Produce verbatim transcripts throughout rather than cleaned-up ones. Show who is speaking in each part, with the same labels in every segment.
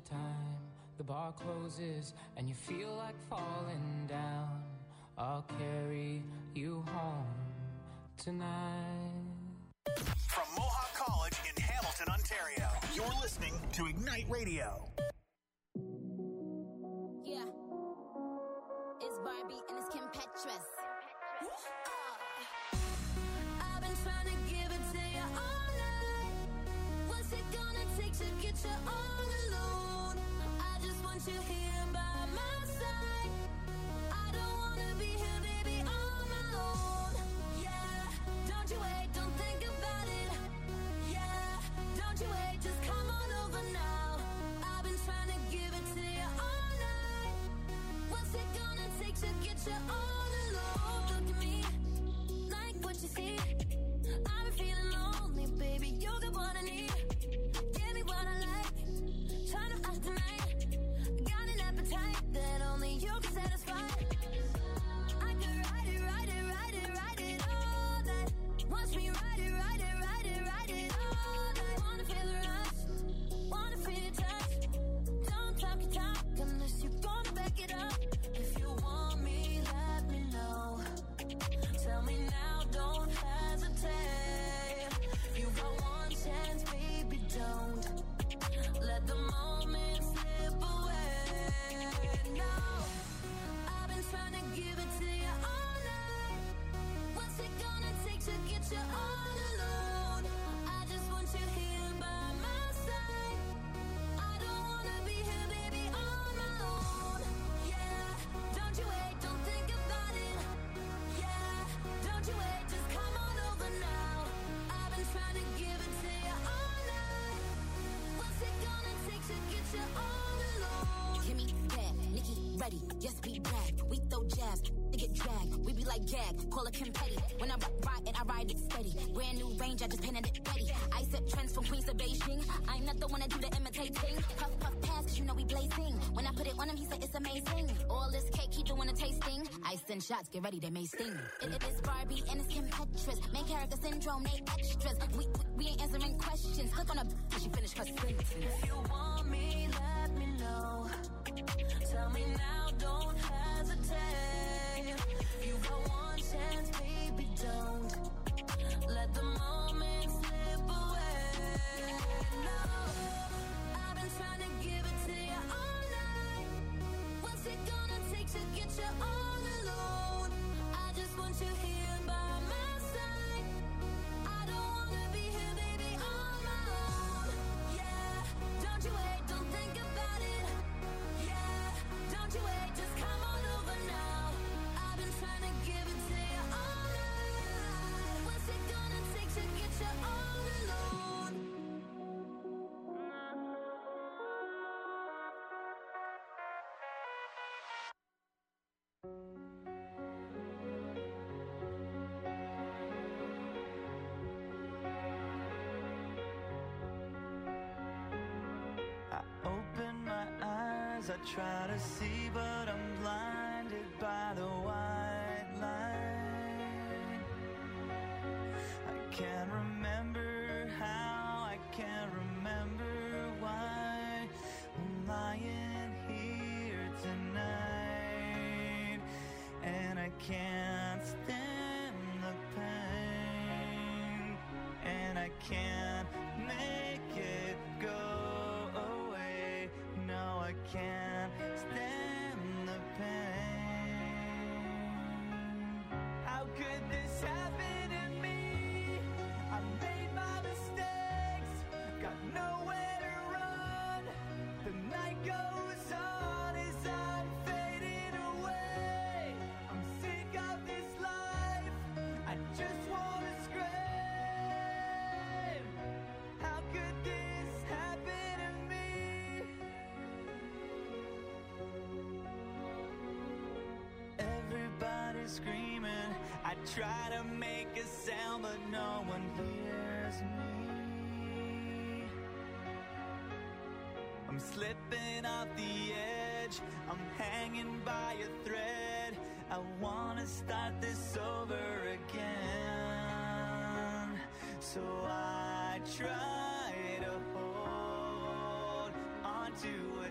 Speaker 1: time the bar closes and you feel like falling down, I'll carry you home tonight.
Speaker 2: From Mohawk College in Hamilton, Ontario, you're listening to Ignite Radio.
Speaker 3: Yeah. It's Barbie and it's Kim Petras. I've been trying to give it to you all night. What's it gonna take to get you all alone? I just want you here by my side. I don't wanna be here, baby, on my own. Yeah, don't you wait, don't think about it. Yeah, don't you wait, just come on over now. I've been trying to give it to you all night. What's it gonna take to get you all alone? Look at me, like what you see. I've been feeling lonely, baby, you're the one I need. Give me what I like, try to act tonight. Got an appetite that only you can satisfy. I could ride it, ride it, ride it, ride it all night. Watch me ride it, ride it, ride it, ride it all night. Wanna feel the rush, wanna feel your touch. Don't talk your talk unless you're gonna back it up. If you want me, let me know. Tell me now, don't hesitate. You got one chance, baby, don't let the moment slip away. No, I've been trying to give it to you all night. What's it gonna take to get you all alone? I just want you here by my side. I don't wanna be here, baby, on my own. Yeah, don't you wait, don't think about it. Yeah, don't you wait, just come on over now. I've been trying to give it to you all night. What's it gonna take to get you all alone?
Speaker 4: Kimmy, bad, Nikki, ready, yes, we bad. We throw jabs, they get dragged. We be like gag, call it Kim Petty. When I ride, ride it, I ride it steady. Brand new range, I just painted it ready. I set trends from Queens to Beijing. I'm not the one that do the imitating. Puff, puff, pass, cause you know we blazing. When I put it on him, he said it's amazing. All this cake, he doing a tasting. I send shots, get ready, they may sting. It, it is Barbie and it's Kim Petras. Main character syndrome, they extras. We, we, we ain't answering questions. Click on a till she finish her sentence.
Speaker 3: If you want me, let me know. Tell me now, don't hesitate. You got one chance, baby, don't let the moment slip away. No, I've been trying to give it to you all night. What's it gonna take to get you all alone? I just want you here by my side. I don't wanna be here, baby, on my own. Yeah, don't you wait, don't think about it. Yeah, don't you wait, just come on over now. I've been trying to give it to you all night. What's it gonna take to get you all alone?
Speaker 5: I open my eyes, I try to see, but I'm blinded by the white line. I can't remember how, I can't remember why I'm lying here tonight, and I can't stand the pain, and I can't make it go away. No, I can't stand the pain. How could this happen to me? I made my mistakes, got nowhere to run. The night goes on as I'm fading away. I'm sick of this life, I just wanna scream. How could this happen to me? Everybody's screaming, I try to make a sound, but no one hears me. I'm slipping off the edge, I'm hanging by a thread. I wanna start this over again. So I try to hold on to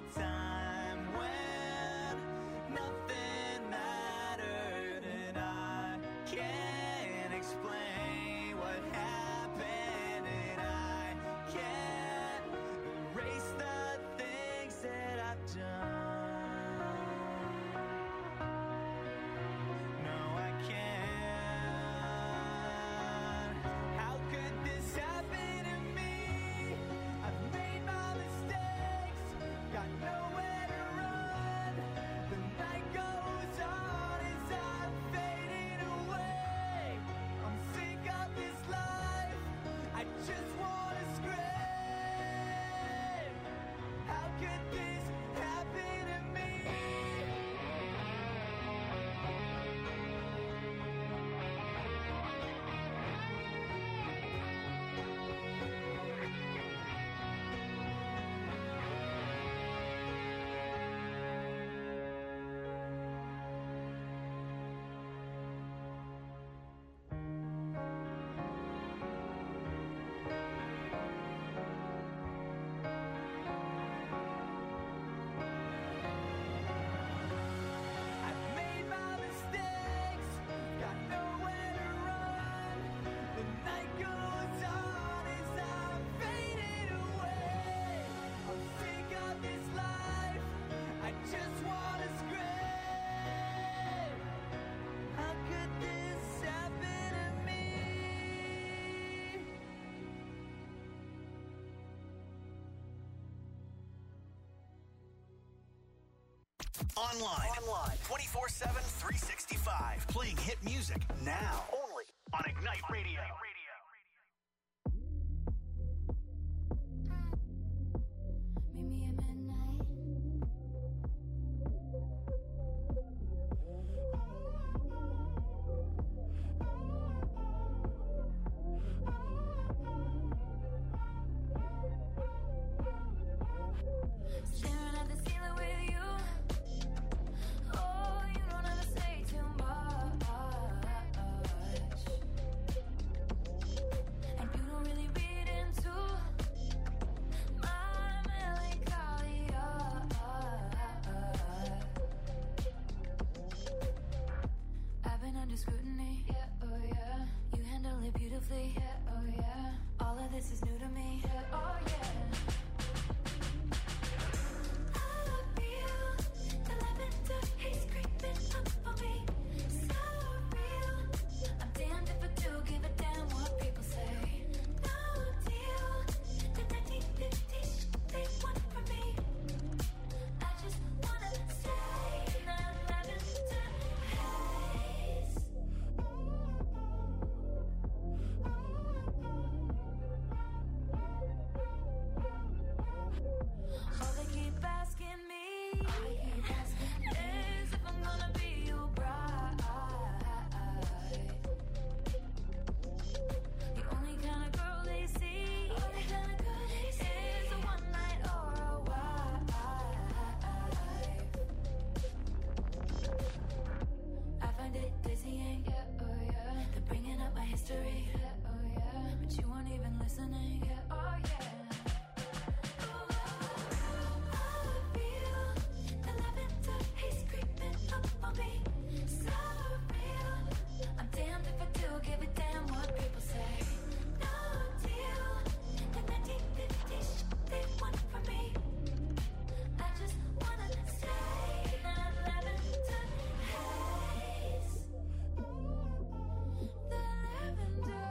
Speaker 2: Online. Online. twenty-four seven, three sixty-five. Playing hit music now. Only on Ignite Radio.
Speaker 3: Meet me at midnight. Staring at the ceiling with you. Oh, you don't ever say too much. And you don't really read into my melancholia. I've been under scrutiny. Yeah, oh yeah. You handle it beautifully. Yeah, oh yeah. All of this is new to me. Yeah, oh yeah. He's creeping up on me, so real. I'm damned if I do give a damn what people say. No deal, the nineteen fifties they want from me. I just wanna stay in that lavender haze. Oh, they keep asking me. Is if I'm gonna be your bride. The only kind of girl they see is a one night or a wife. I find it dizzying, yeah, oh yeah. They're bringing up my history, yeah, oh yeah. But you weren't even listening, yeah, oh yeah. He's creeping up on me, so real. I'm damned if I do give a damn what people say. No deal, the nineteen fifties they want from me. I just wanna stay in that lavender haze. The lavender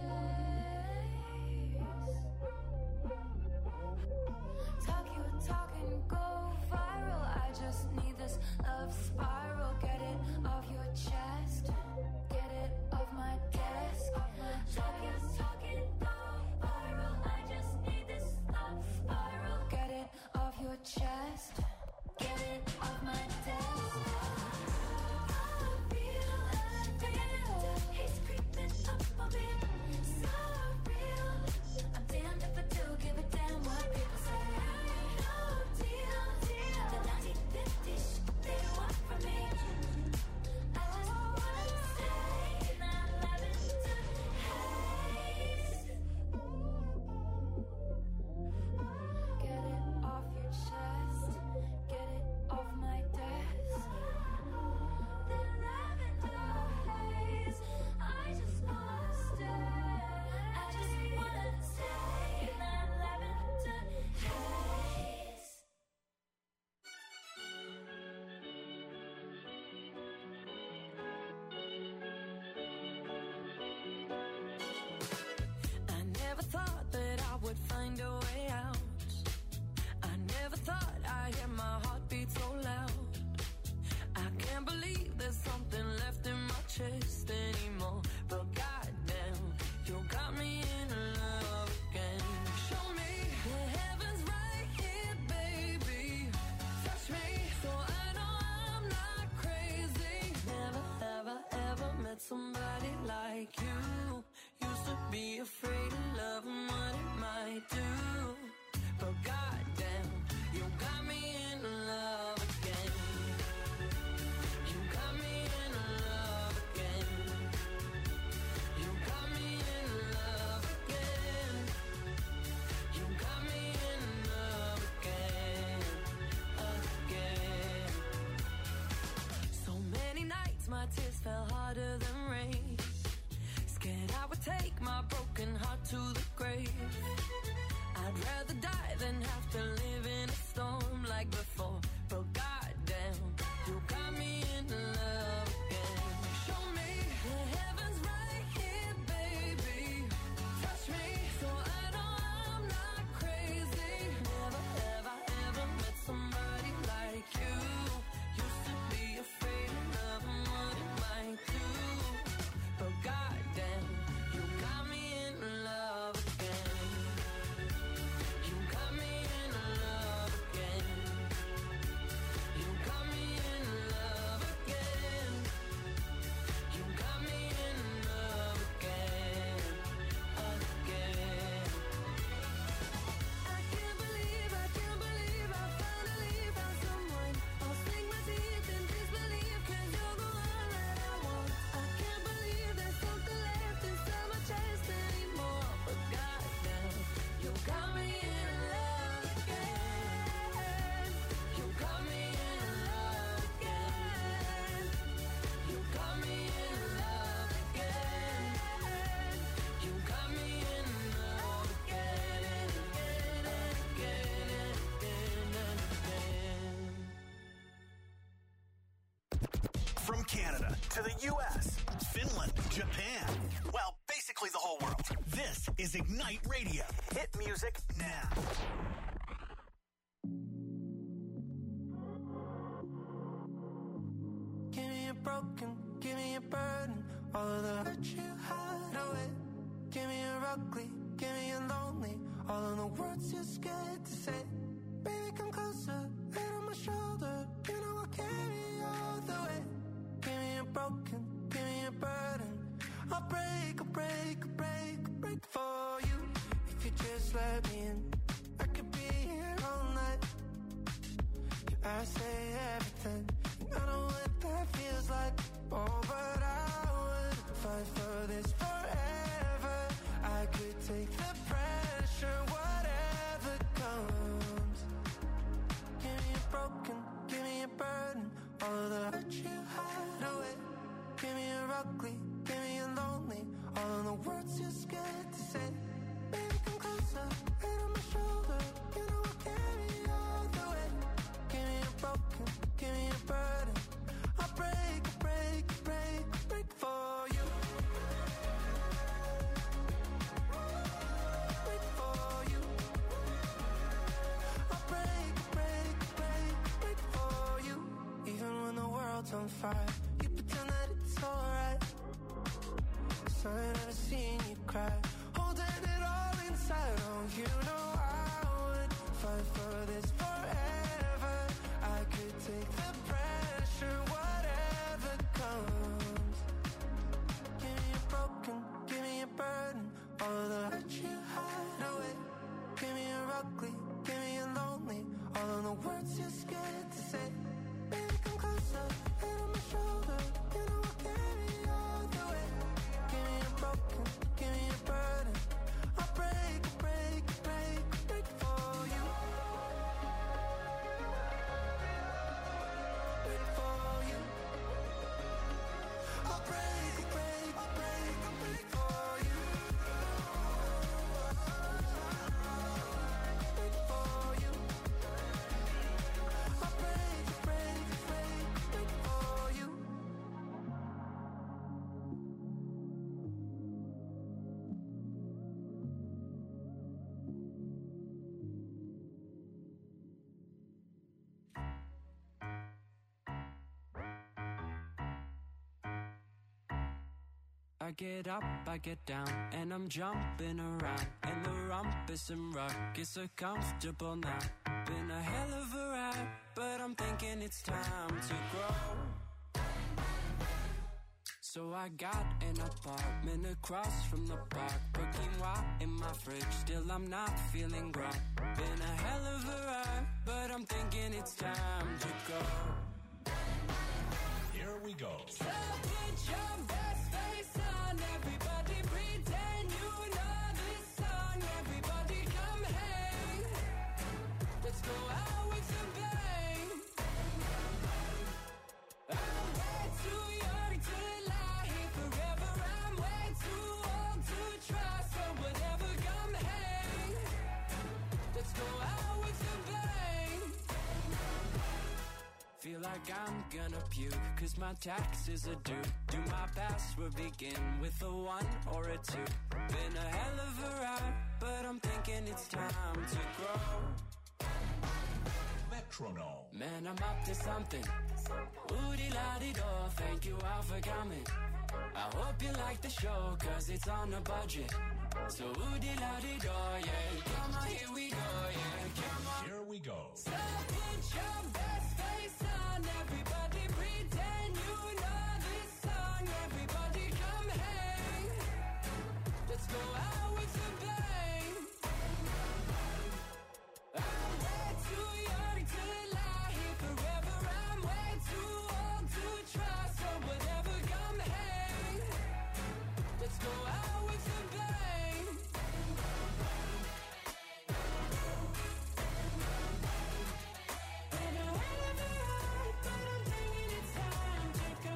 Speaker 3: haze. Talk your talk and go viral. I just need this love spiral. Get it off your chest. Get it off my desk. Talk your talk and go viral. I just need this love spiral. Get it off your chest. Get it off my desk. I feel like he's creeping up on me. So real. I'm damned if I do give a damn what people say. No deal, deal. The nineteen fifties they want from me. I just wanna stay in that lavender haze. Get it off your chest. Get it off my desk. The lavender haze. I just wanna stay. I just wanna stay in that lavender haze. I never thought that I would find a way out. I never thought I'd hear my heartbeat so loud. I can't believe there's something left in my chest anymore. But goddamn, you got me in love again. Show me the heavens right here, baby. Touch me so I know I'm not crazy. Never, ever, ever met somebody like you. Used to be afraid of love and what it might do. But goddamn, you got me in love again. You got me in love again. You got me in love again. You got me in love again, again. So many nights my tears fell harder than rain. Scared I would take my broken heart to the grave. I'd rather die than have to live in a storm like before. But goddamn, you got me in love again. Show me the heavens right here, baby. Touch me so I know I'm not crazy. Never, ever, ever met somebody like you.
Speaker 2: to the U S, Finland, Japan. Well, basically the whole world. This is Ignite Radio. Hit music now.
Speaker 6: Give me a broken, give me a burden, all of the hurt you hide away. Give me a ugly, give me a lonely, all of the words you're scared to say. Baby, come closer, head on my shoulder, you know I'll carry all the way. Give me a broken, give me a burden, I'll break, I'll break, I'll break, I'll break for you. If you just let me in, I could be here all night. Yeah, I say everything, and I know what that feels like. Oh, but I would fight for this forever. I could take the pressure, whatever comes. Give me a broken, give me a burden, all of the hurt you hide away. Give me a ugly, give me a lonely, all of the words you're scared to say. Baby, come closer, head on my shoulder, you know I'll carry all the way. Give me a broken, give me a burden, I'll break, break, break, break for you. Break for you. I'll break, break, break, break for you. Even when the world's on fire, you pretend that it's alright. So I never seen you cry, holding it all inside. Oh, you know I would fight for this forever. I could take the pressure, whatever comes. Give me a broken, give me a burden, all of the hurt you hide away. Give me a ugly, give me a lonely, all of the words you're scared to say. Baby, come closer, head on my shoulder, you know I'll carry all the way. Give me a broken, give me a burden, I'll break, break, break, break for you. Break for you. I'll break, break, break, break for you. Break for you. I'll break, break, break, break for you.
Speaker 7: I get up, I get down, and I'm jumping around. And the rumpus and ruckus are comfortable now. Been a hell of a ride, but I'm thinking it's time to grow. So I got an apartment across from the park. Put quinoa in my fridge, still I'm not feeling right. Been a hell of a ride, but I'm thinking it's time to go.
Speaker 2: Here we go.
Speaker 7: So put your best face on, everybody pretend you know this song. Everybody come hang, let's go out with a bang. I'm way too young to lie here forever. I'm way too old to try, so whatever, come hang, let's go out with a bang. Feel like I'm gonna puke, cause my taxes are due. Do my password begin with a one or a two? Been a hell of a ride, but I'm thinking it's time to grow.
Speaker 2: Metronome.
Speaker 7: Man, I'm up to something. Oodie-la-dee-do, thank you all for coming. I hope you like the show, cause it's on a budget. So oodie-la-dee-do, yeah. Come on, here we go, yeah. Come on.
Speaker 2: Here we go.
Speaker 7: So put your best face on, everybody pretend you know this song. Everybody come hang, let's go out with a bang. I'm way too young to lie here forever. I'm way too old to try, so whatever, come hang, let's go out with a bang. Been a hell of a ride, but I'm thinking it's time to go.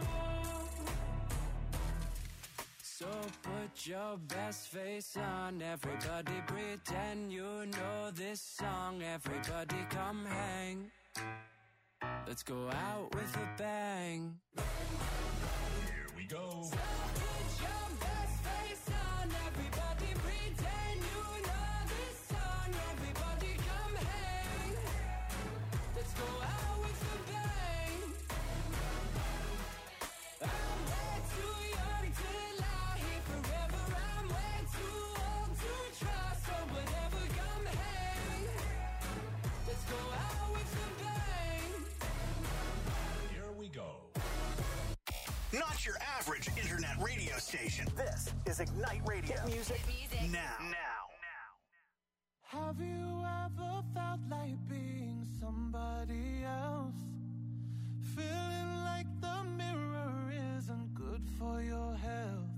Speaker 7: So put your best face on, everybody pretend you know this song. Everybody come hang, let's go out with a bang.
Speaker 2: Here
Speaker 8: we go.
Speaker 7: So put your best face on, everybody pretend you know this song. Everybody come hang. Let's go out with a bang. I'm way too young to lie here forever. I'm way too old to try. So whatever, come hang. Let's go out with a bang.
Speaker 8: Here we go.
Speaker 2: Not your average internet radio station. This is Ignite Radio. Hit music,
Speaker 4: music.
Speaker 2: now. Now.
Speaker 6: Have you ever felt like being somebody else? Feeling like the mirror isn't good for your health.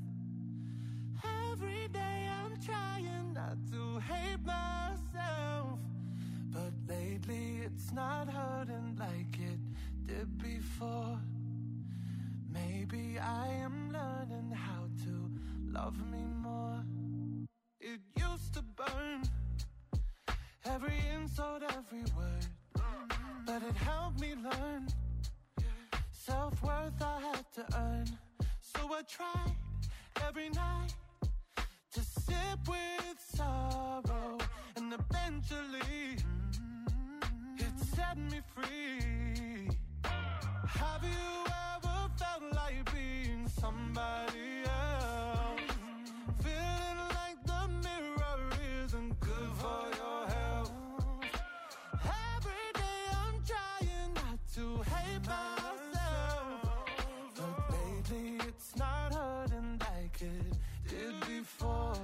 Speaker 6: Every day I'm trying not to hate myself, but lately it's not hurting like it did before. Maybe I am learning how to love me more. It used to burn, every insult, every word, but it helped me learn. Self-worth I had to earn, so I tried every night to sip with sorrow, and eventually it set me free. Have you ever felt like being somebody else? Feeling like the mirror isn't good for your health. Every day I'm trying not to hate myself, but lately it's not hurting like it did before.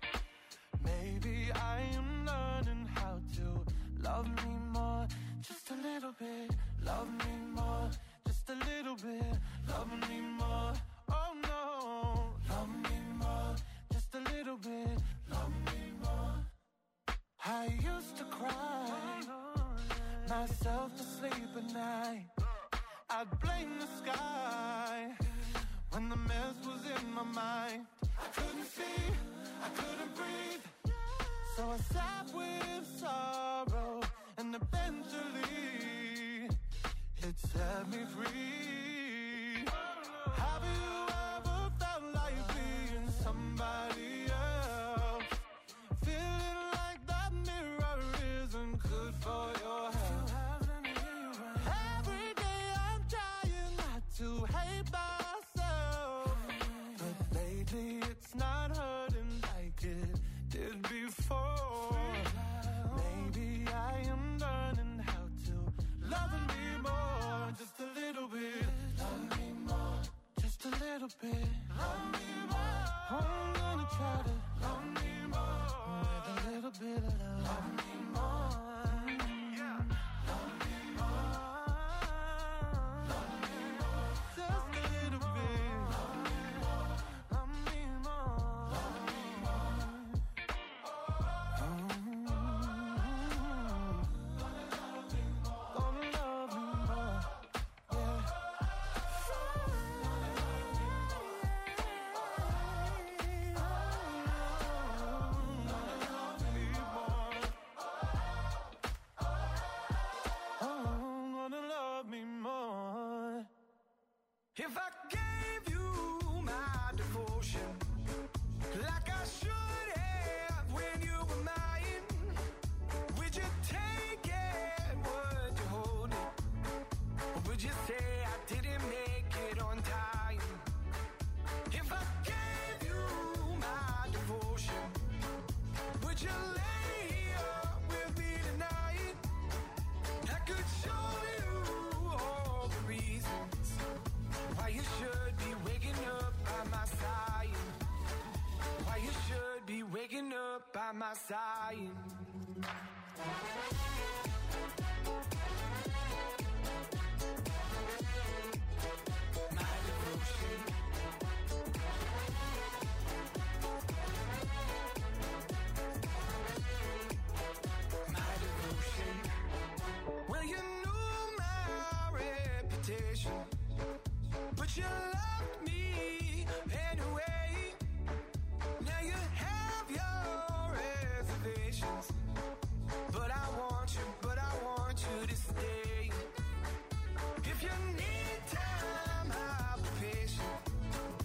Speaker 6: Maybe I am learning how to love me more. Just a little bit, love me more. Just a little bit, love me more. Oh no, love me more. Just a little bit, love me more. I used to cry myself to sleep at night. I'd blame the sky when the mess was in my mind. I couldn't see, I couldn't breathe, so I sat with sorrow, and eventually it set me free. Have you ever felt like being somebody else? Feeling like that mirror isn't good for your health. Every day I'm trying not to hate myself, but lately it's not hurting like it did before. Maybe I am learning how to love me more. Just a little bit, love me more. Just a little bit, love me more. I'm gonna try to love me more with a little bit of love. Love me more. Yeah. Love me more. Love me more. Just a little bit. Love me more. Love me more. Love me more. Gonna love me more. Yeah. Oh, gonna love me more.
Speaker 5: If I gave you my devotion, like I should have when you were mine, would you take it? Would you hold it? Or would you say I didn't make it on time? If I gave you my devotion, would you lay here with me tonight? I could show you all the reasons why you should be waking up by my side. Why you should be waking up by my side. My devotion. My devotion. Well, you knew my reputation, but you loved me anyway. Now you have your reservations, but I want you, but I want you to stay. If you need time, I'll be patient.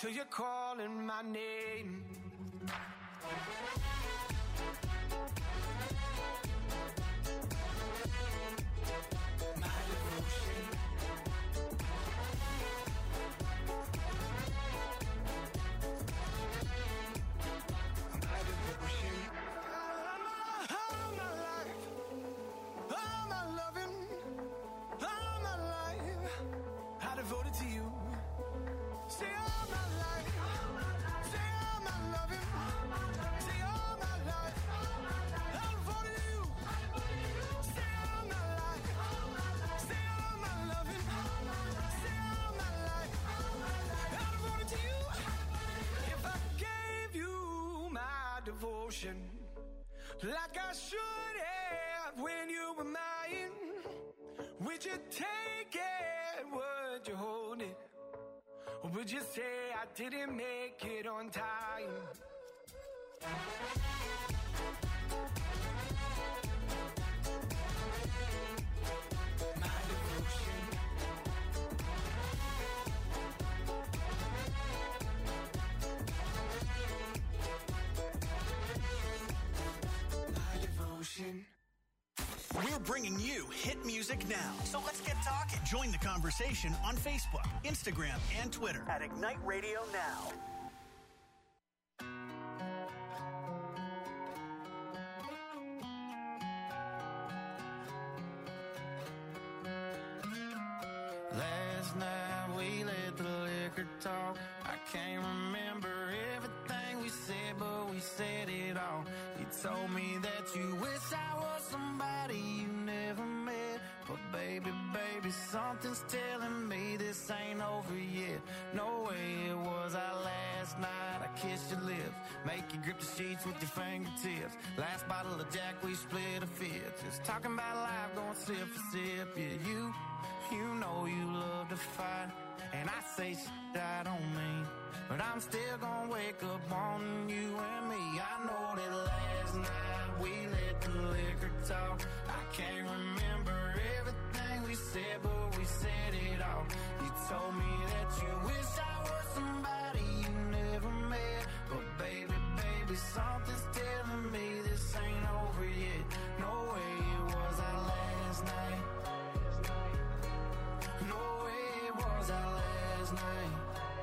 Speaker 6: till you're calling my name. Devoted to you. Say all my life. Say all my loving. Say all my life. I'm devoted to you. Say all my life. Say all my loving. Say all my life. I'm devoted to you. If I gave you my devotion like I should have when you were mine, would you take it? Would you hold it? Or would you say I didn't make it on time? My devotion. My devotion.
Speaker 2: We're bringing you hit music now. So let's get talking. Join the conversation on Facebook, Instagram, and Twitter at Ignite Radio Now.
Speaker 6: Last night we let the liquor talk. I can't remember everything we said, but we said it all. You told me that you wish I was somebody you never met. But baby, baby, something's telling me this ain't over yet. No way it was our last night. I kissed your lips, make you grip the sheets with your fingertips. Last bottle of Jack, we split a fifth. Just talking about life, going sip for sip. Yeah, you, you know you love to fight. And I say shit I don't mean, but I'm still gonna wake up wanting you and me. I know that last night we let the liquor talk. I can't remember everything we said, but we said it all. You told me that you wish I was somebody you never met. But baby, baby, something's telling me this ain't over yet. No way it was our last night. No way it was our last night.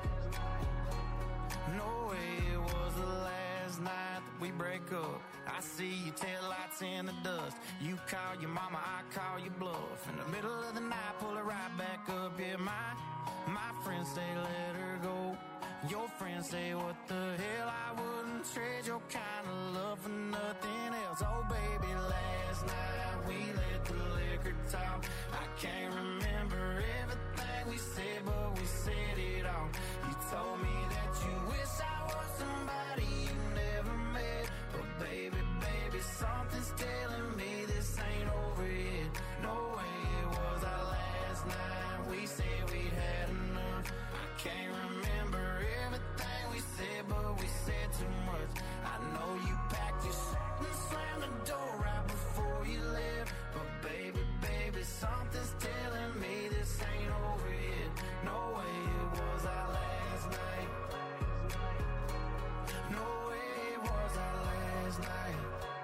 Speaker 6: No way it was the last night that we break up. I see your taillights in the dust. You call your mama, I call your bluff. In the middle of the night, pull her right back up. Yeah, my, my friends say let her go. Your friends say what the hell, I wouldn't trade your kind of love for nothing else. Oh baby, last night we let the liquor talk. I can't remember everything we said, but we said it all. You told me that you wish I was somebody you never met. But baby, baby, something's telling me this ain't over yet. No way it was our last night. We said we'd had enough. I can't remember everything we said, but we said too much. I know you packed your shit and slammed the door right before you left. But baby, baby, something's telling me this ain't over yet. No way it was our last night. No way it was our last night.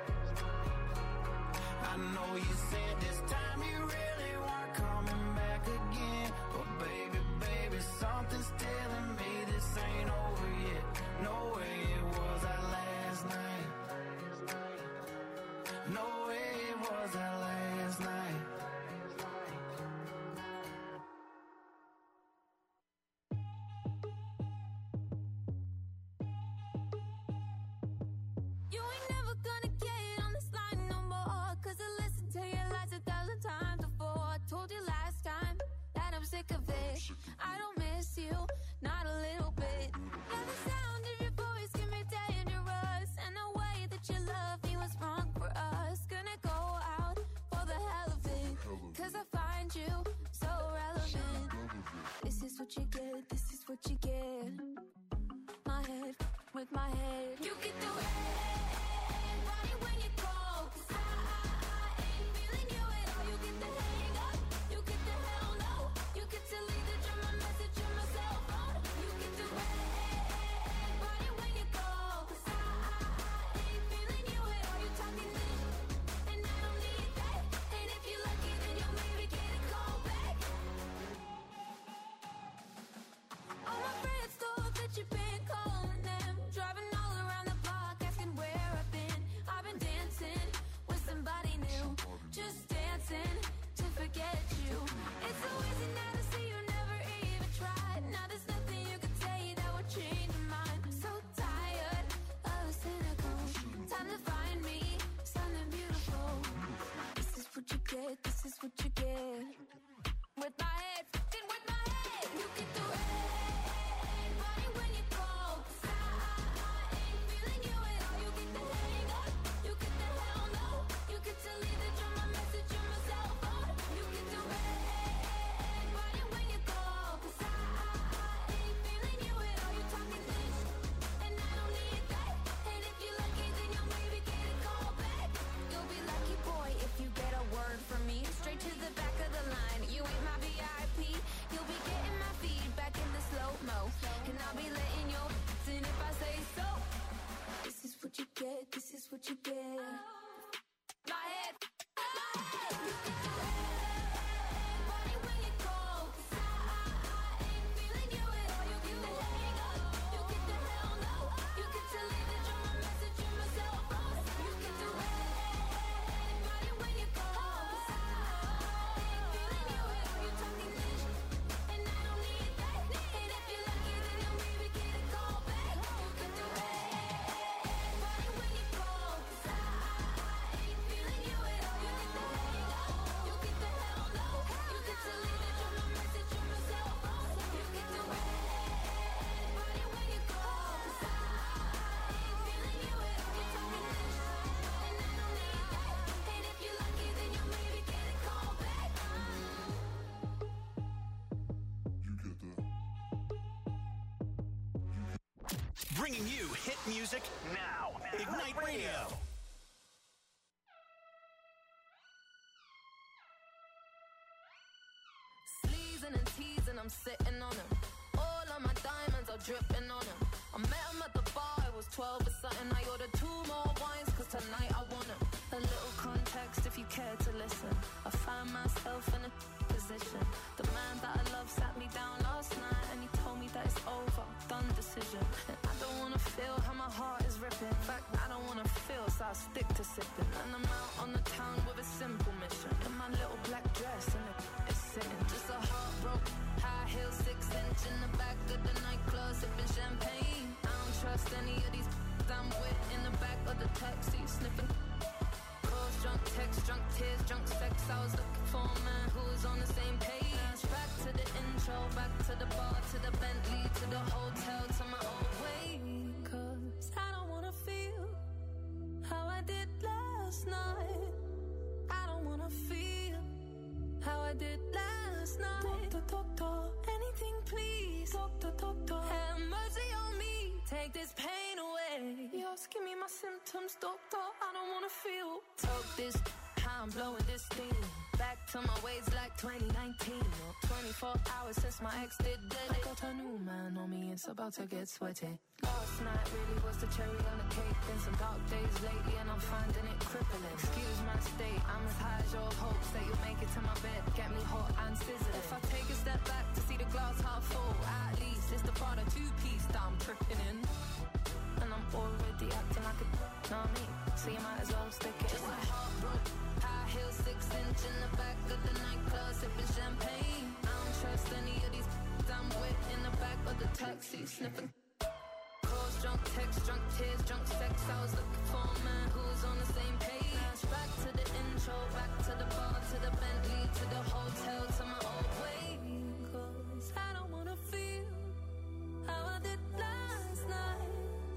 Speaker 6: I know you said this time you really weren't coming back again. But baby, baby, something's telling me this ain't over yet. No way it was our last night. No way it was our last night.
Speaker 3: You ain't never gonna get on this line no more. Cause I listened to your lies a thousand times before. I told you last time that I'm sick of it. I don't miss you, not a little bit. Yeah, the sound of your voice can be dangerous. And the way that you love me was wrong for us. Gonna go out for the hell of it. Cause I find you so relevant. This is what you get, this is what you get. My head with my head. You get the red body when you go. Cause I, I, I ain't feeling you at all. You get the hang up, you get the hell no. You get to leave the drum, my message in my cell phone. You get the red pretend to forget you. It's so easy now to see you never even tried. Now there's nothing you can say that would change your mind. So tired of the cynical. Time to find me something beautiful. This is what you get, this is what you get. With my head, fucking with my head. You can do anybody when you call. 'Cause I, I, I ain't feeling you at all. You get the hang up, you get the hell no. You get to leave the drum, my message on my cell phone. You can do anybody when you call. 'Cause I, I, I ain't feeling you at all. You talking this, and I don't need that. And if you're lucky, then you'll maybe get a call back. You'll be lucky, boy, if you get a word from me. Straight to the back of the line. You ain't my V I P. You'll be getting my feedback in the slow-mo. And I'll be letting you in if I say so. This is what you get, this is what you get. My head, my head. You can do anybody when you call. 'Cause I, I, I ain't feeling you at all. You get the hang up, you get the hell no. You get to leave the drum, my message on my cell phone. You can do anybody when you call. 'Cause I, I ain't feeling you at all. You talking this, and I don't need that. And if you're lucky, then you'll maybe get a call back. You can do anybody when you call. 'Cause I, I ain't feeling you at all. You get the hang up, you get the hell no. You get to leave the drum, my message on my cell phone. You can do anybody when you call. 'Cause I, I ain't feeling you at all. You talking this, and I don't need that. And if you're lucky, then you'll maybe get a call back.
Speaker 2: Bringing you hit music now. Ignite Radio.
Speaker 3: Sleezing and teasing, I'm sitting on him. All of my diamonds are dripping on him. I met him at the bar, I was twelve or something. I ordered two more wines, cause tonight I want him. A little context if you care to listen. I found myself in a position. The man that I love sat me down last night and he told me that it's over, done decision. And I don't wanna feel how my heart is ripping. In fact, I don't wanna feel, so I stick to sipping. And I'm out on the town with a simple mission. In my little black dress and it's sitting. Just a heartbroken, high heel, six inch in the back of the nightclub, sipping champagne. I don't trust any of these I'm with in the back of the taxi, sniffing. Calls, drunk texts, drunk tears, drunk sex. I was looking for a man who was on the same page. Back to the intro, back to the bar, to the Bentley, to the hotel, to my old way. 'Cause I don't wanna feel how I did last night. I don't wanna feel how I did last night. Doctor, doctor, anything please. Doctor, doctor, have mercy on me. Take this pain away. You're asking me my symptoms, doctor. I don't wanna feel. Talk this, how I'm blowing this steam. Back to my ways like twenty nineteen. Or twenty-four hours since my ex did dead. I got a new man on me, it's about to get sweaty. Last night really was the cherry on the cake. Been some dark days lately and I'm finding it crippling. Excuse my state, I'm as high as your hopes that you'll make it to my bed. Get me hot and sizzling. If I take a step back to see the glass half full, at least it's the part of two-piece that I'm tripping in. And I'm already acting like a know what I mean? So you might as well stick it. Just a heartbroken, high heel, six inch in the back of the nightclub, sipping champagne. I don't trust any of these I'm with in the back of the taxi, sniffing. Calls, drunk texts, drunk tears, drunk sex. I was looking for a man who was on the same page. Back to the intro, back to the bar, to the Bentley, to the hotel, to my old way. 'Cause I don't wanna feel how I did last night.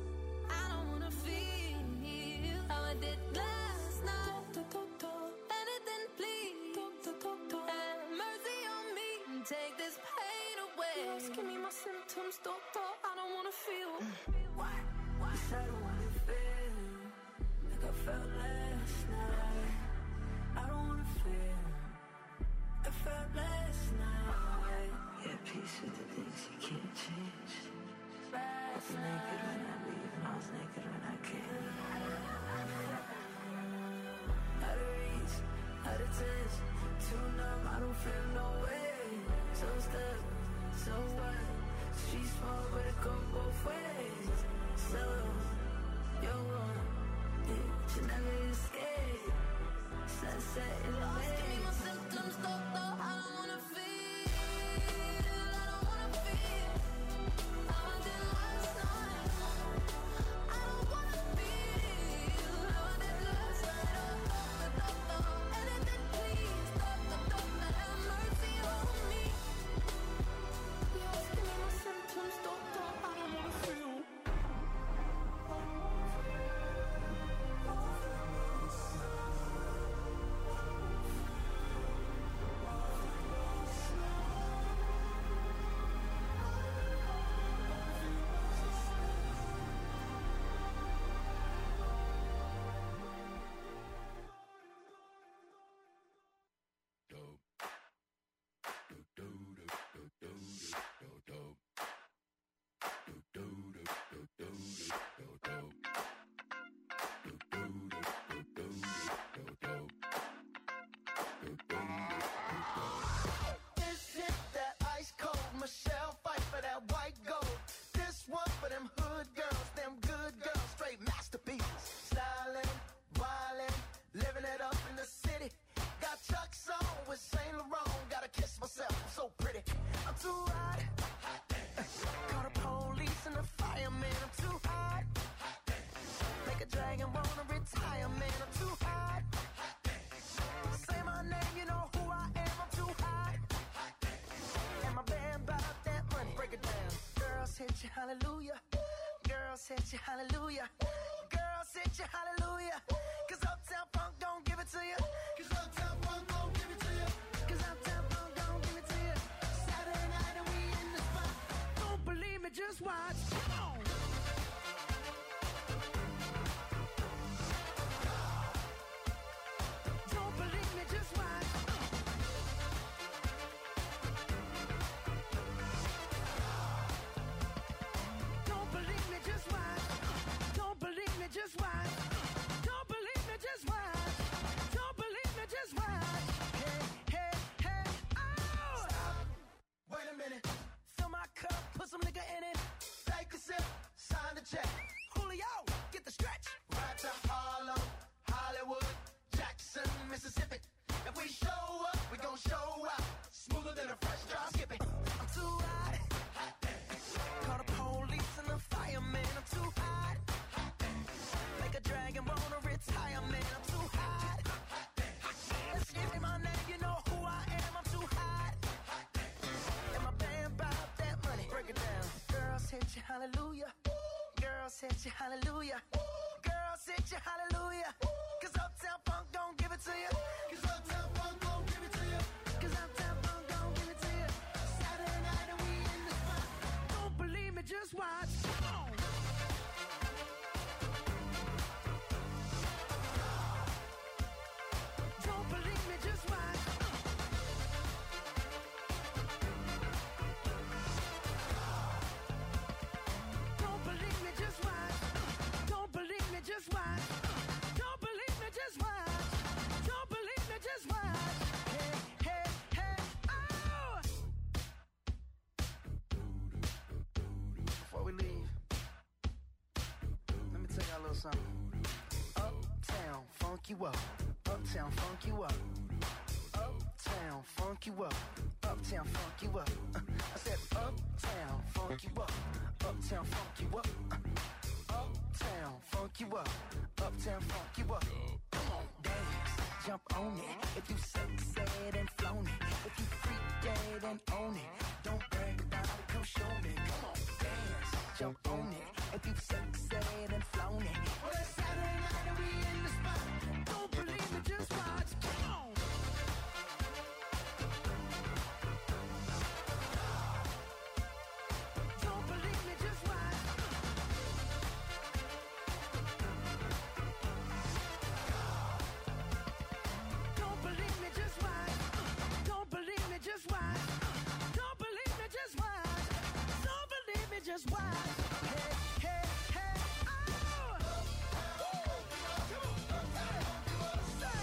Speaker 3: I don't wanna feel how I did last night. Doctor, doctor, anything please. Doctor, doctor, have mercy on me. Take this pain away. You're asking me my symptoms, doctor. I don't wanna feel.
Speaker 6: What? What? I don't wanna feel like I felt last night. I don't wanna feel like I felt last night. Yeah, peace with the things you can't change. I was naked when I leave, and I was naked when I came. Out of reach, out of touch, too numb, I don't feel no way. So stuck, so what? Street small, but it go both ways. So, you're one, yeah, you never escape. Sunset in the way. hit you hallelujah. Girls hit you hallelujah. Girls hit you hallelujah. Cause Uptown Funk don't give it to you. Cause Uptown Funk don't give it to you. Cause Uptown Funk don't give it to you. Saturday night and we in the spot. Don't believe me, just watch. Come on. Don't believe me, just watch. Don't believe me, just watch. Don't believe me, just watch. Don't believe me, just watch. Don't believe me, just watch. Hey, hey, hey, oh! Stop. Wait a minute. Fill my cup, put some nigga in it. Take a sip, sign the check. Julio, get the stretch. Right to Harlem, Hollywood, Jackson, Mississippi. If we show up, we gon' show out. Smoother than a fresh drop. Skip it. I'm too hot. Hot dance. Call the police and the fireman. I'm too hot. Hot dance. Make a dragon wanna retire, man. I'm too hot. Hot dance. Let's give my name, you know who I am. I'm too hot. Hot dance. And my band bought that money. Break it down. Girls hit you hallelujah. Girls hit you hallelujah. Girls hit you hallelujah. Cause Uptown Funk don't give it to you. Cause Uptown Funk don't give it to you. Cause Uptown Funk don't give it to you. Saturday night and we in the spot. Don't believe me, just watch. Come on. Don't believe me, just watch. Don't believe me, just watch. Don't believe me, just watch. Don't believe me, just watch. Don't believe me, just watch. Hey, hey, hey, oh! Before we leave, let me tell y'all a little something. Uptown, funk you up. Uptown, funk you up. Uptown, funk you up. Uptown, funk you up. Uh, I said uptown, funk you up. Uptown, funk you up. Uh, uptown, funk you up. Uptown, funk you up. Come on, dance, jump on it. If you succeed and flown it. If you freak dead and own it. Don't brag about it, come show me. Come on, dance, jump on it. If you succeed and flown it. Well, it's Saturday night and we in the spot. Don't believe me, just watch. Come on. Don't believe me, just watch. Don't believe me, just watch. Don't believe me, just watch. Don't believe me, just watch. Don't believe me, just watch. Hey, hey, hey, oh! Woo! Come on, say, say,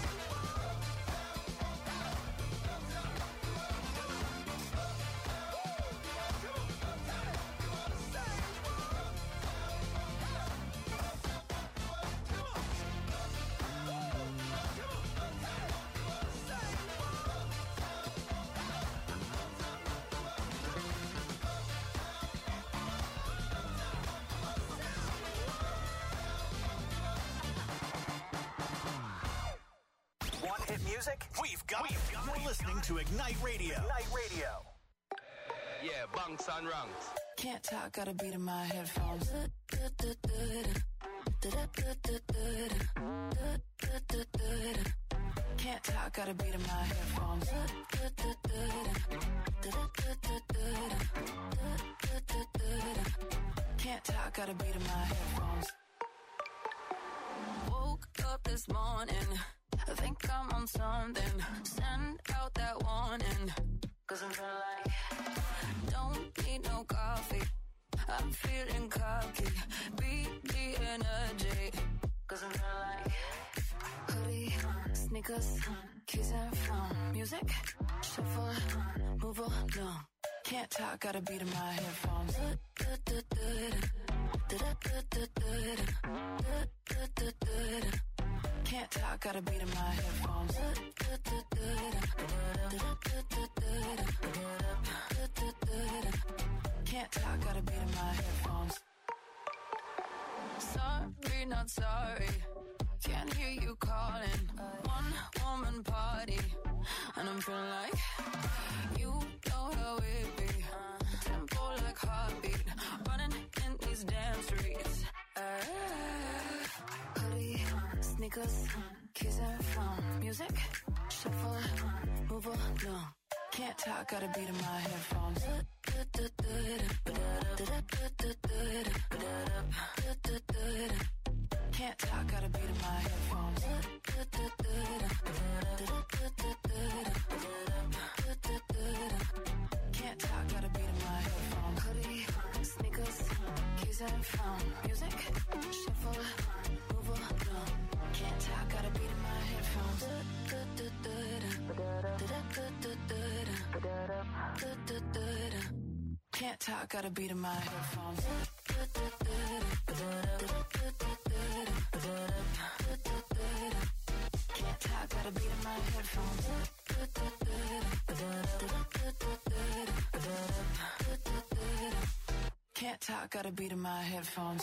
Speaker 2: Want hit music? We've got it. You're listening to Ignite Radio. Ignite Radio.
Speaker 9: Yeah, bunks and ranks.
Speaker 10: Can't talk, got a beat in my headphones. Can't talk, got a beat in my headphones. Can't talk, got a beat in my headphones. Woke up this morning, I think I'm on something. Send out that warning, cause I'm feeling like don't need no coffee. I'm feeling cocky, beat the energy, cause I'm feeling like hoodie, sneakers, keys and phone. Music, shuffle, move along. Can't talk, got a beat in my headphones. Can't talk, got a beat in my headphones. Can't talk, got a beat in my headphones. Sorry, not sorry. Can't hear you calling. One woman party, and I'm feeling like you know how it be. Tempo like heartbeat, running Sneakers, keys and phone. Music, shuffle, move along. Can't talk, got a beat in my headphones. Can't talk, got a beat in my headphones. Can't talk, got a beat in my headphones. Hoodie, sneakers, keys and phone. Music, shuffle, move along. Can't talk, got a beat in my headphones. Can't talk, got a beat in my headphones. Can't talk, got a beat in my headphones. Can't talk, got a beat in my headphones.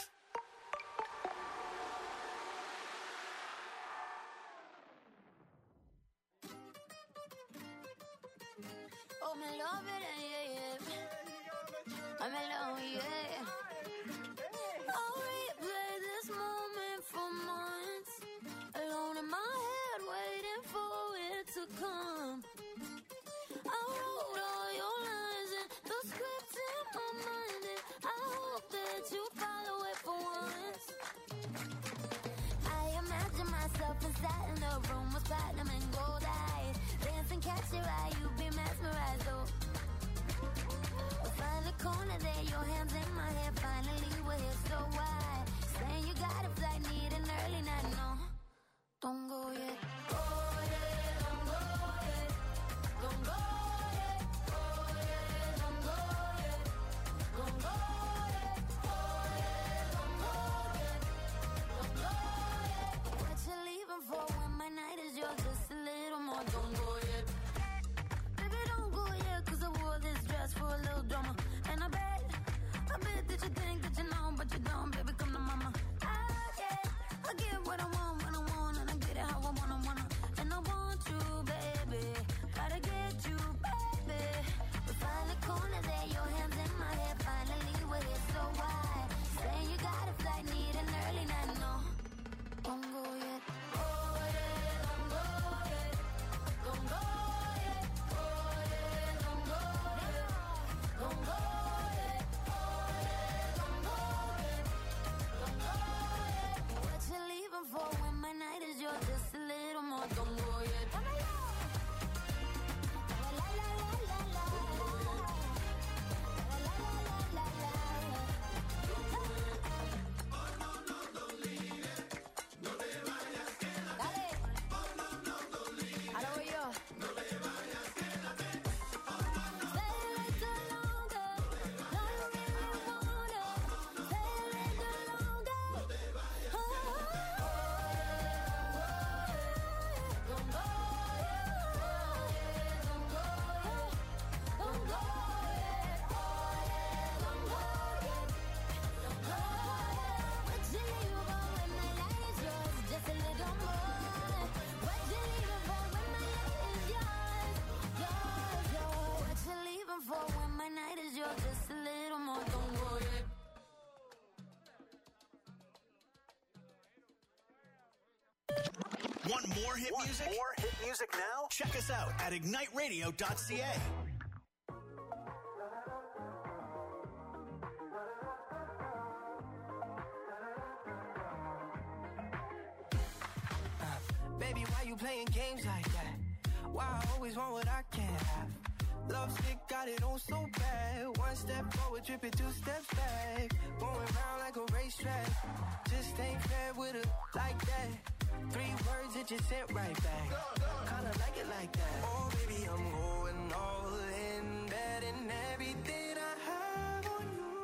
Speaker 3: Oh, me love it, yeah, yeah. I'm alone, yeah. I'll replay this moment for months. Alone in my head, waiting for it to come. I wrote all your lines and the script in my mind, and I hope that you follow it for once. I imagine myself inside in the room with platinum and gold eyes. Dance and catch your eye, you be mesmerized, though. We'll find the corner there, your hands in my hair. Finally, we're here, so why? Saying you got a flight, need an early night, no. Don't go yet. Go yet, don't go yet. Don't go yet. Go yet, don't go yet. Don't go yet. Go yet, don't go yet. Don't go yet. What you leaving for when my night is yours? Just a little more. Don't go yet. Baby, don't go yet, 'cause I wore this dress for a little drama. And I bet, I bet that you think that you know, but you don't. Baby, come to mama. I get, I get what I want when I want, and I get it how I wanna, wanna. And I want you, baby. Gotta get you, baby. We find the corner there, your hands in my hair. Finally, we're here, so why? Saying you got a flight, need an early night, no. Don't go yet. Go yet, don't go yet. Don't go yet. Go yet, don't go yet. Don't go yet. Go yet, don't go yet. Don't go yet. What you leaving for when my night is yours? Just a little more. Don't go yet. La la la la la la. La la la la la la. Dale. Ahora voy yo. Stay a little longer. No, you really wanna. Stay a little longer. Oh, don't go yet. Don't go yet. Don't go yet. Oh, yeah, don't go yet. Don't go yet. What you leaving for when my light is yours? Just a little more. What you leaving for when my light is yours? Yours, yours. What you leaving for when my night is yours? Just a little more. Don't go yet.
Speaker 2: Want more hit music? More hit music now? Check us out at ignite radio dot c a.
Speaker 6: Baby, why you playing games like that? Why I always want what I can't have? Love sick, got it on so bad. One step forward, tripping two steps back. Going round like a racetrack. Just ain't fair with her like that. Three words that you sent right back. Kinda like it like that. Oh, baby, I'm going all in. Betting everything I have on you.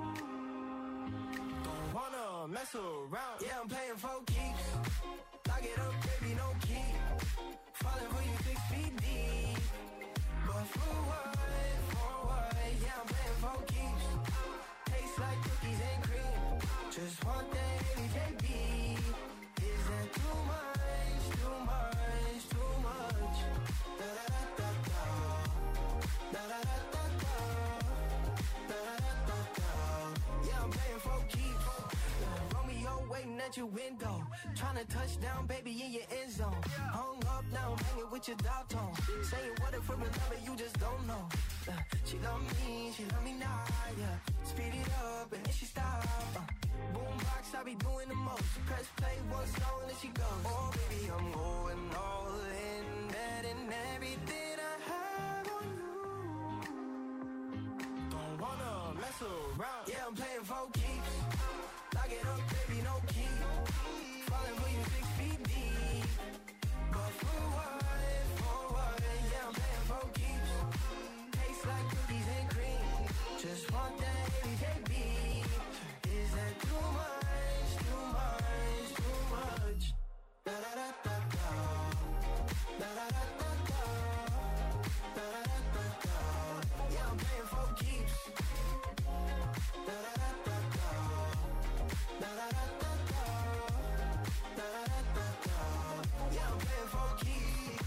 Speaker 6: Don't wanna mess around. Yeah, I'm playing for keeps. Lock it up, baby, no key. Falling for you six feet deep. But for what, for what? Yeah, I'm playing for keeps. Tastes like cookies and cream. Just want that H A B. Is that too much, too much, too much? Da da da da da. Da da da da da. Da da da da da. Yeah, I'm playing for keeps. Romeo waiting at your window. Tryna touch down, baby, in your end zone. Hung up now, hanging with your dog tone. Saying what if we're in love and you just don't know. Uh, she love me, she love me now, yeah. Speed it up and then she stop. Uh, boombox, I be doing the most. Press play one song and then she goes. Oh, baby, I'm going all in. Betting everything I have on you. Don't wanna mess around. Yeah, I'm playing for keeps. Lock it up, baby, no key. Falling for you six feet deep. But for what, for what? Yeah, I'm playing for keeps. Tastes like cookies and cream. Just want that heavy J B. Is that too much, too much, too much? Da da da da da. Da da da da da. Da da da da da. Yeah, I'm playing for keeps. Da da da da da. Da da da da da. Da da da da da. Yeah, I'm playing for keeps.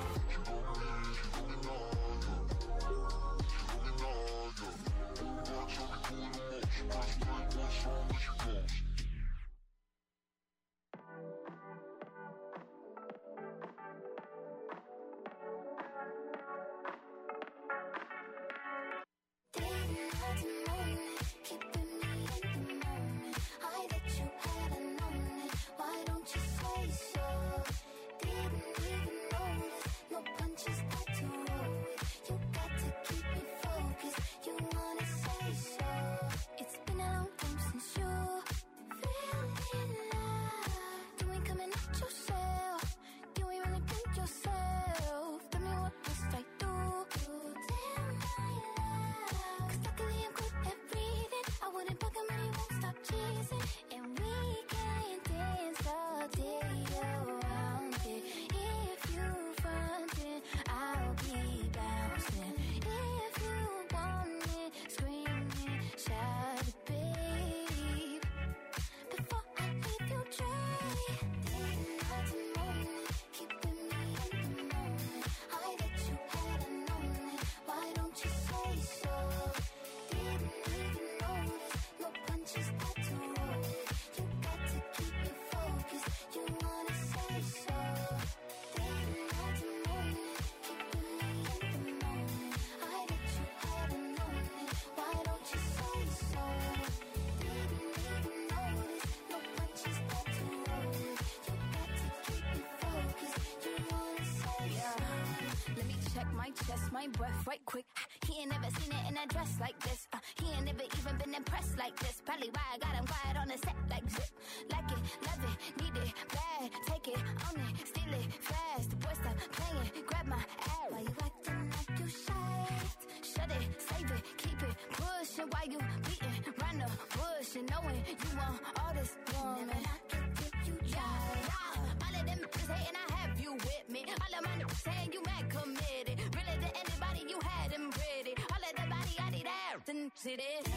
Speaker 4: My breath right quick. He ain't never seen it in a dress like this. Uh, he ain't never even been impressed like this. Probably why I got him quiet on the set like zip. Like it, love it, need it, bad. Take it, own it, steal it, fast. The boy stop playing, grab my ass. Why you acting like you shy? Shut it, save it, keep it pushing. Why you beating round the bush and knowing you want all this woman? Never knock it till you try. Yeah, yeah. All of them niggas hating, I have you with me. All of my niggas saying you mad committed. Really to anybody you had them pretty. All of the body I need out and see this.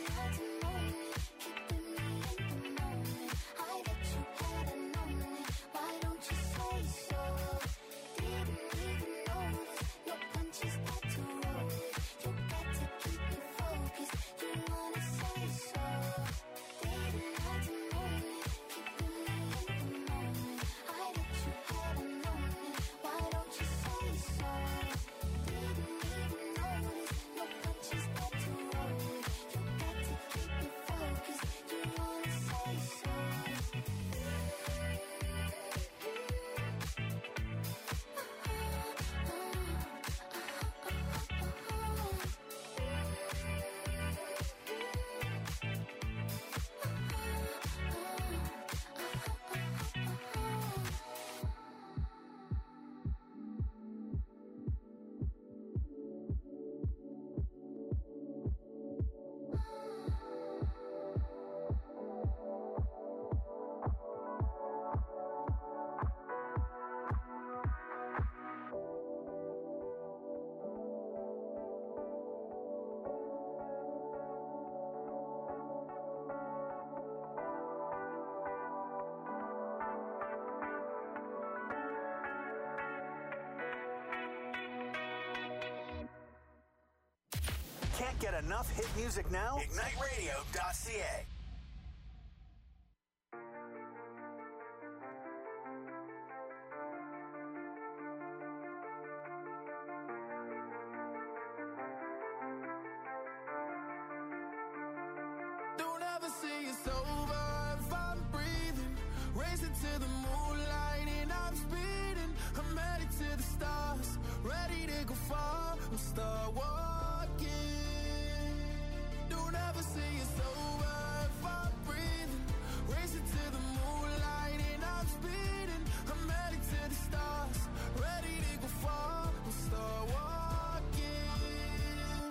Speaker 2: Can't get enough hit music now? Ignite Radio dot C A.
Speaker 6: Racing to the moonlight and I'm speeding. I'm headed to the stars, ready to go far. I'm start walking. Don't ever say it's over if I'm breathing. Racing to the moonlight and I'm speeding. I'm headed to the stars, ready to go far. I'm start walking.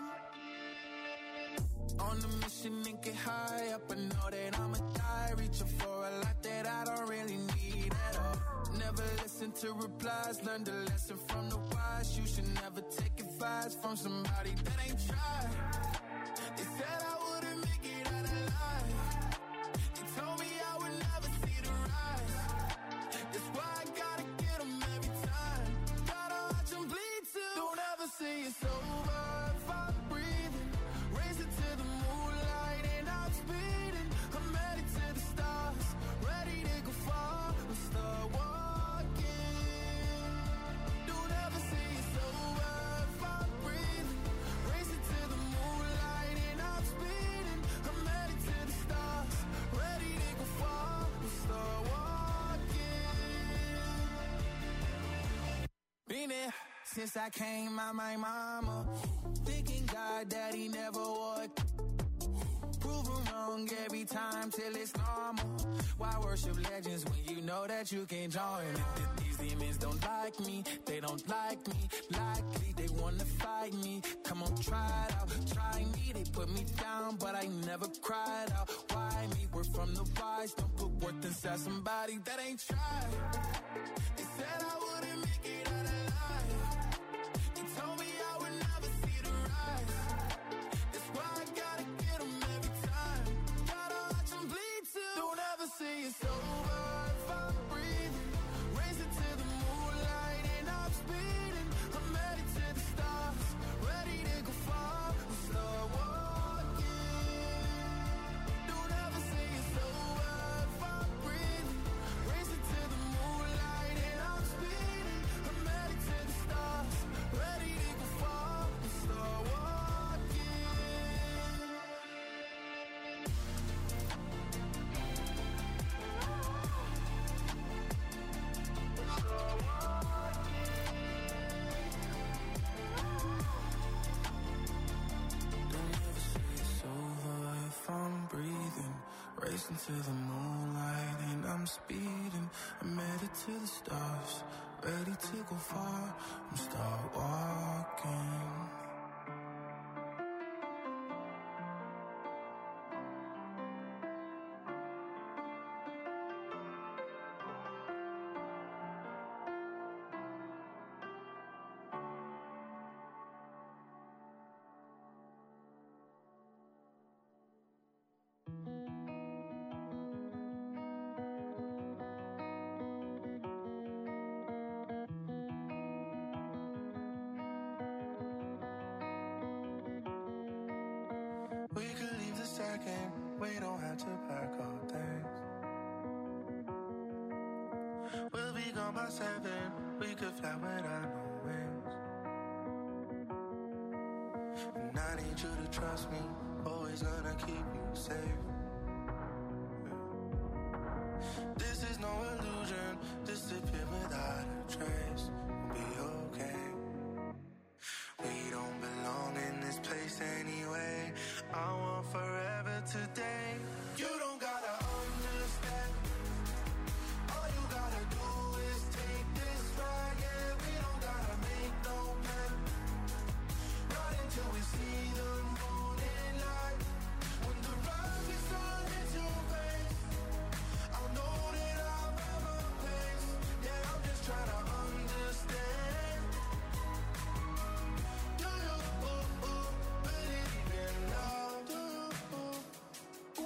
Speaker 6: On the mission and get high up, I know that I'ma die. Reaching for a lot that I don't really need at all. Never listen to replies, learn the lesson from the wise. You should never take advice from somebody that ain't tried. They said I wouldn't make it out alive. They told me I would never see the rise. That's why I gotta get them every time. Gotta watch them bleed too. Don't ever say it's over if I'm breathing. Racing to the moonlight and I'm speeding. I'm headed to the stars, ready to go far. I'm start walking. Don't ever say it's over if I'm breathing. Racing to the moonlight and I'm speeding. I'm headed to the stars, ready to go far. I'm start walking. Been there since I came out my mama. Thinking God that he never would. Proven wrong every time till it's normal. Why worship legends when you know that you can join? These demons don't like me, they don't like me. Likely they wanna fight me. Come on, try it out, try me. They put me down, but I never cried out. Why me? We're from the wise. Don't put worth inside somebody that ain't tried. They said I wouldn't make it out alive. They told me I would never see the rise. That's why I gotta get them every time. Gotta watch them bleed too. Don't ever say it's over if I'm breathing. Racing to the moonlight and I'm speeding. I'm headed to the stars, ready to go far. I'm start walking. Don't ever say it's over if I'm breathing. Racing to the moonlight and I'm speeding. I'm headed to the stars, ready to go far. I'm start walking. Don't ever say it's over if I'm breathing. Racing to the moonlight and I'm speeding. I'm headed to the stars, ready to go far. I'm start walking. We could leave the second, we don't have to pack all things. We'll be gone by seven, we could fly without no wings. And I need you to trust me, always gonna keep you safe. This is no illusion, disappear without a trace. We'll be okay. We don't belong in this place anyway. I want forever today. You don't gotta understand. All you gotta do is take this ride. Yeah, we don't gotta make no plan. Not until we see the morning light. When the rising sun hits your face, I'll know that I'm at my place. Yeah, I'm just trying to understand. Do you uh, uh, believe in love? Do you uh,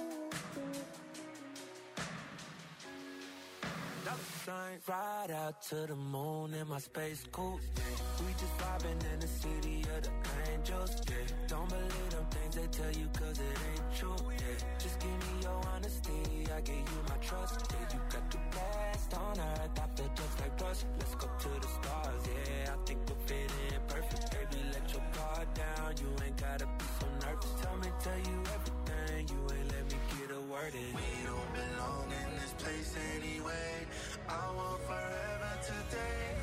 Speaker 6: uh,
Speaker 11: Shine right out to the moon in my space coupe. We just vibing in the city of the angels. Yeah, don't believe them things they tell you 'cause it ain't true. Yeah, just give me your honesty, I give you my trust. Yeah, you got the best on earth, I feel just like rust. Let's go to the stars. Yeah, I think we'll fit in perfect. Baby, let your guard down. You ain't gotta be so nervous. Tell me, tell you everything. You ain't let me get a word in.
Speaker 6: We don't belong in this place place anyway. I want forever today.